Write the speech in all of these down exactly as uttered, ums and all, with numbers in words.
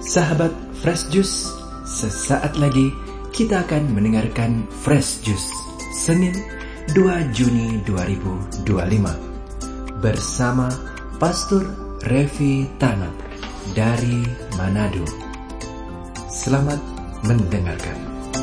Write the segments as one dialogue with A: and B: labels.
A: Sahabat Fresh Juice, sesaat lagi kita akan mendengarkan Fresh Juice Senin dua Juni dua ribu dua puluh lima bersama Pastor Revi Tanap dari Manado. Selamat mendengarkan.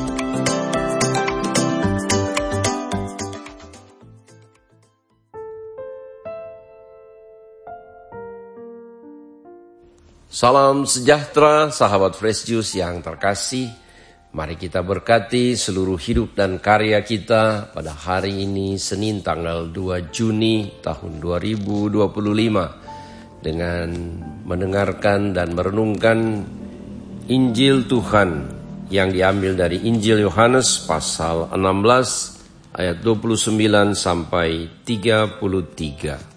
B: Salam sejahtera sahabat Fresh Juice yang terkasih. Mari kita berkati seluruh hidup dan karya kita pada hari ini Senin tanggal dua Juni tahun dua ribu dua puluh lima dengan mendengarkan dan merenungkan Injil Tuhan yang diambil dari Injil Yohanes pasal enam belas ayat dua puluh sembilan sampai tiga puluh tiga.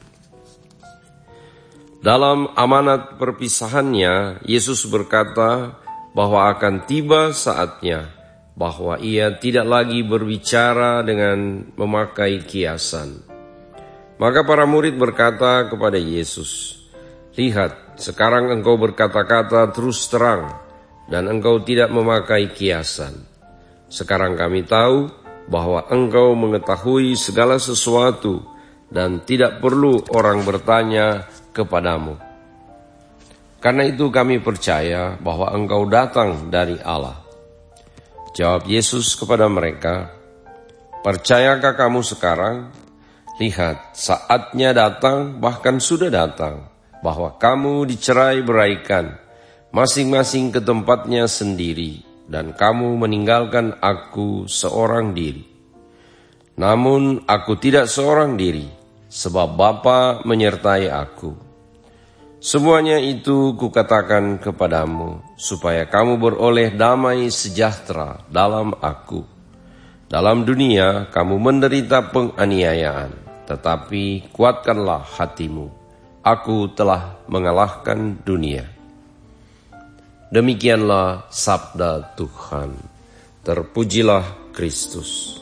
B: Dalam amanat perpisahannya, Yesus berkata bahwa akan tiba saatnya bahwa ia tidak lagi berbicara dengan memakai kiasan. Maka para murid berkata kepada Yesus, "Lihat, sekarang engkau berkata-kata terus terang dan engkau tidak memakai kiasan. Sekarang kami tahu bahwa engkau mengetahui segala sesuatu dan tidak perlu orang bertanya kepadamu. Karena itu kami percaya bahwa engkau datang dari Allah." Jawab Yesus kepada mereka, "Percayakah kamu sekarang? Lihat, saatnya datang, bahkan sudah datang, bahwa kamu dicerai beraikan, masing-masing ke tempatnya sendiri, dan kamu meninggalkan aku seorang diri. Namun aku tidak seorang diri, sebab Bapa menyertai aku. Semuanya itu kukatakan kepadamu, supaya kamu beroleh damai sejahtera dalam aku. Dalam dunia kamu menderita penganiayaan, tetapi kuatkanlah hatimu. Aku telah mengalahkan dunia." Demikianlah sabda Tuhan. Terpujilah Kristus.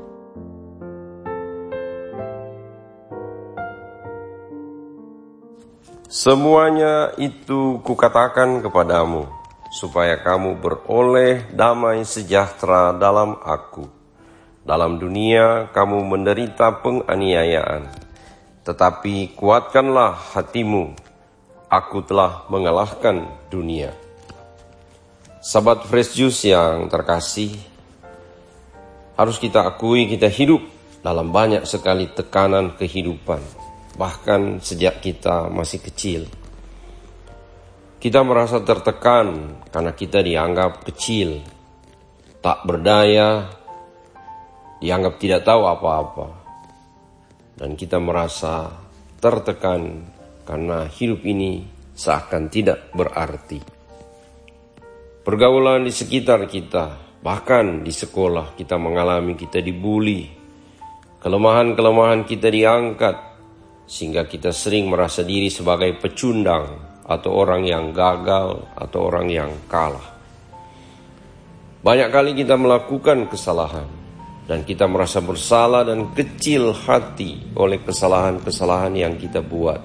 B: Semuanya itu kukatakan kepadamu, supaya kamu beroleh damai sejahtera dalam aku. Dalam dunia kamu menderita penganiayaan, tetapi kuatkanlah hatimu, aku telah mengalahkan dunia. Sahabat Fresh Juice yang terkasih, harus kita akui kita hidup dalam banyak sekali tekanan kehidupan. Bahkan sejak kita masih kecil, kita merasa tertekan karena kita dianggap kecil, tak berdaya, dianggap tidak tahu apa-apa. Dan kita merasa tertekan karena hidup ini seakan tidak berarti. Pergaulan di sekitar kita, bahkan di sekolah kita mengalami kita dibuli, kelemahan-kelemahan kita diangkat, sehingga kita sering merasa diri sebagai pecundang atau orang yang gagal atau orang yang kalah. Banyak kali kita melakukan kesalahan dan kita merasa bersalah dan kecil hati oleh kesalahan-kesalahan yang kita buat.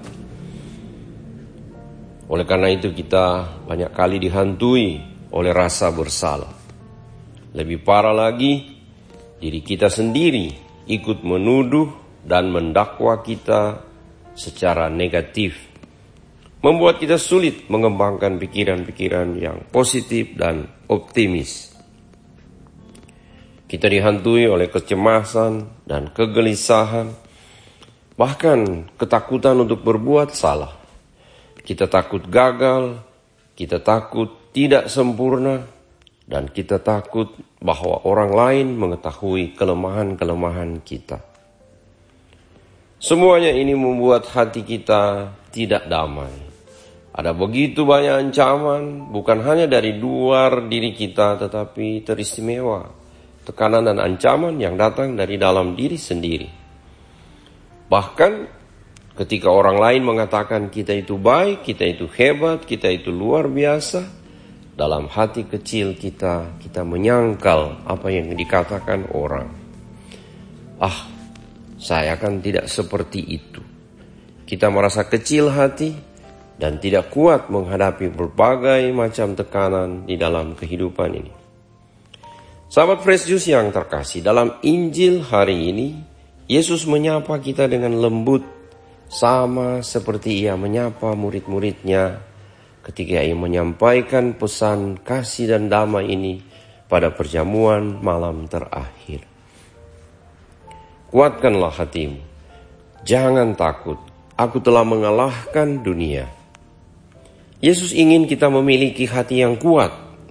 B: Oleh karena itu kita banyak kali dihantui oleh rasa bersalah. Lebih parah lagi, diri kita sendiri ikut menuduh dan mendakwa kita secara negatif, membuat kita sulit mengembangkan pikiran-pikiran yang positif dan optimis. Kita dihantui oleh kecemasan dan kegelisahan, bahkan ketakutan untuk berbuat salah. Kita takut gagal, kita takut tidak sempurna, dan kita takut bahwa orang lain mengetahui kelemahan-kelemahan kita. Semuanya ini membuat hati kita tidak damai. Ada begitu banyak ancaman, bukan hanya dari luar diri kita, tetapi teristimewa tekanan dan ancaman yang datang dari dalam diri sendiri. Bahkan ketika orang lain mengatakan kita itu baik, kita itu hebat, kita itu luar biasa, dalam hati kecil kita, kita menyangkal apa yang dikatakan orang. Ah, saya kan tidak seperti itu. Kita merasa kecil hati, dan tidak kuat menghadapi berbagai macam tekanan di dalam kehidupan ini. Sahabat Fresh Juice yang terkasih, dalam Injil hari ini, Yesus menyapa kita dengan lembut, sama seperti Ia menyapa murid-muridnya ketika Ia menyampaikan pesan kasih dan damai ini pada perjamuan malam terakhir. Kuatkanlah hatimu, jangan takut, aku telah mengalahkan dunia. Yesus ingin kita memiliki hati yang kuat,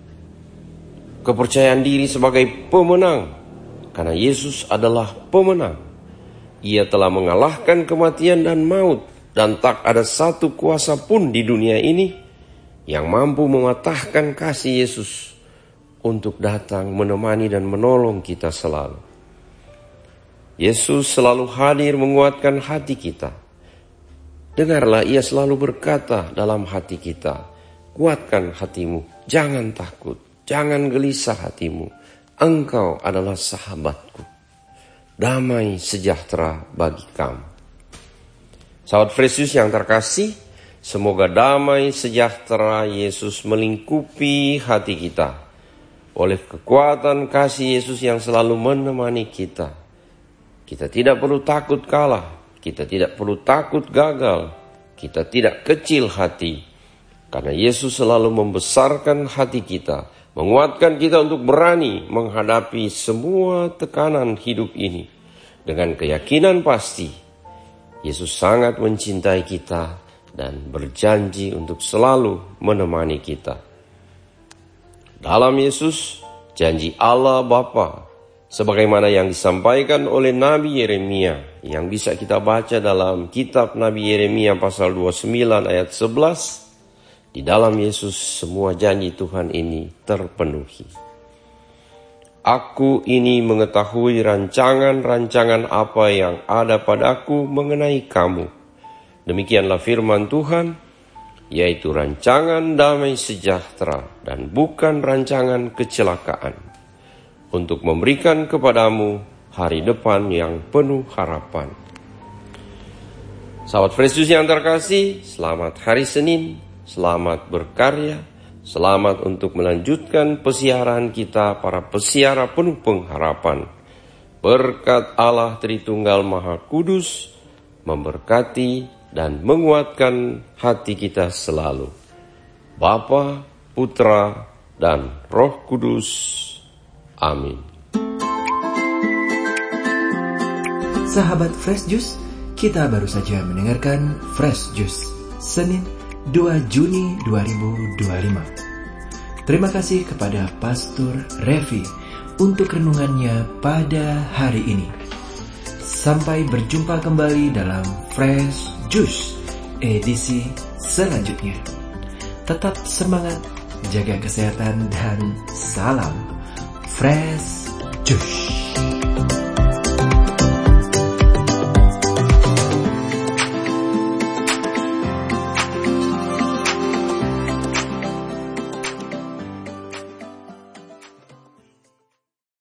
B: kepercayaan diri sebagai pemenang, karena Yesus adalah pemenang. Ia telah mengalahkan kematian dan maut, dan tak ada satu kuasa pun di dunia ini yang mampu mematahkan kasih Yesus untuk datang menemani dan menolong kita selalu. Yesus selalu hadir menguatkan hati kita. Dengarlah, Ia selalu berkata dalam hati kita, kuatkan hatimu, jangan takut, jangan gelisah hatimu, engkau adalah sahabatku, damai sejahtera bagi kamu. Sahabat Fresh Juice yang terkasih, semoga damai sejahtera Yesus melingkupi hati kita. Oleh kekuatan kasih Yesus yang selalu menemani kita, kita tidak perlu takut kalah. Kita tidak perlu takut gagal, kita tidak kecil hati, karena Yesus selalu membesarkan hati kita, menguatkan kita untuk berani menghadapi semua tekanan hidup ini. Dengan keyakinan pasti, Yesus sangat mencintai kita dan berjanji untuk selalu menemani kita. Dalam Yesus, janji Allah Bapa, sebagaimana yang disampaikan oleh Nabi Yeremia, yang bisa kita baca dalam kitab Nabi Yeremia pasal dua puluh sembilan ayat sebelas, di dalam Yesus semua janji Tuhan ini terpenuhi. Aku ini mengetahui rancangan-rancangan apa yang ada padaku mengenai kamu. Demikianlah firman Tuhan, yaitu rancangan damai sejahtera dan bukan rancangan kecelakaan, untuk memberikan kepadamu hari depan yang penuh harapan. Sahabat Fresh Juice yang terkasih, selamat hari Senin, selamat berkarya, selamat untuk melanjutkan pesiaran kita para pesiara penuh pengharapan. Berkat Allah Tritunggal Maha Kudus memberkati dan menguatkan hati kita selalu. Bapa, Putra, dan Roh Kudus. Amin.
A: Sahabat Fresh Juice, kita baru saja mendengarkan Fresh Juice Senin dua Juni dua ribu dua puluh lima. Terima kasih kepada Pastor Revi untuk renungannya pada hari ini. Sampai berjumpa kembali dalam Fresh Juice edisi selanjutnya. Tetap semangat, jaga kesehatan, dan salam Fresh Juice.